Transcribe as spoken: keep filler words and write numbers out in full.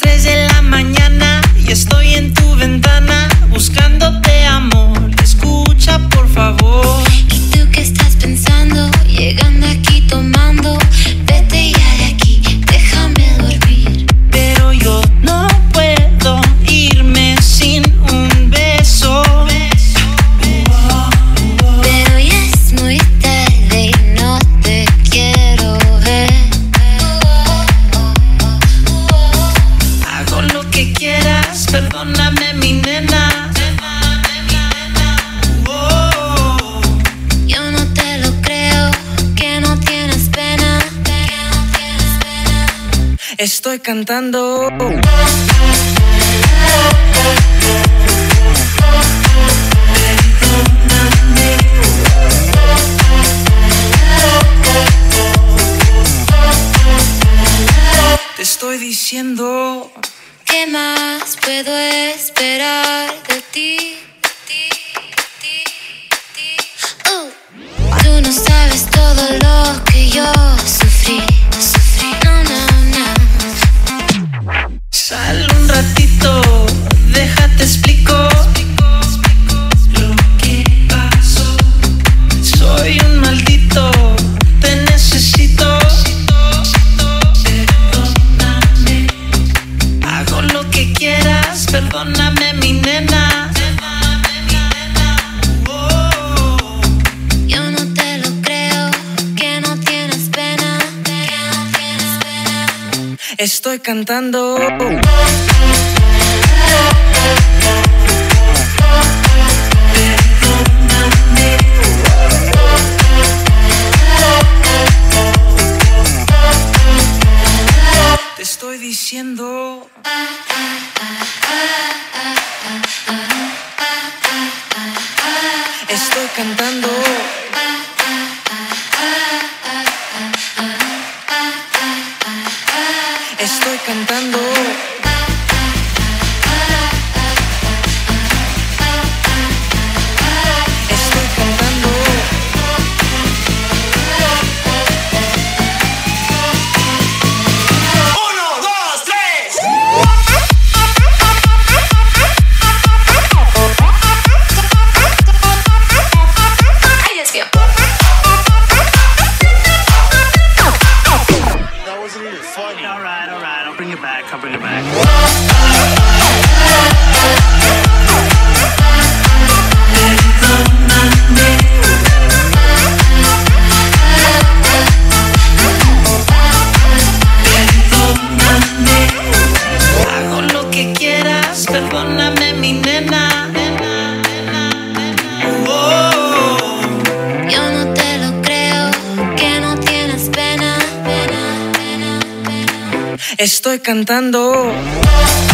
tres de la mañana y estoy en tu ventana buscándote, amor. Escucha, por favor. ¿Y tú qué estás pensando? Llegando aquí tomando. Vete ya de aquí, déjame dormir. Pero yo no puedo irme sin un beso. Pero ya es muy tarde y no te quiero ver. Hago lo que quieras, perdóname, mi nena. Yo no te lo creo, que no tienes pena. Estoy cantando. Te estoy diciendo. ¿Qué más puedo esperar de ti? Uh. Tú no sabes todo lo que yo sufrí, sufrí. No, no, no. Sal un ratito, déjate explico lo que pasó. Soy un maldito, te necesito. Perdóname, hago lo que quieras, perdóname, mi nena. Yo no te lo creo, que no tienes pena. Estoy cantando. Te estoy diciendo. Estoy cantando. Estoy cantando. Estoy cantando. Uno, dos, tres. Ay, Dios mío. That wasn't even funny. All right, all right. I'll bring it back. I'll bring it back. Hago lo que quieras, perdóname, mi nena. Oh, Yo no te lo creo, que no tienes pena. estoy cantando.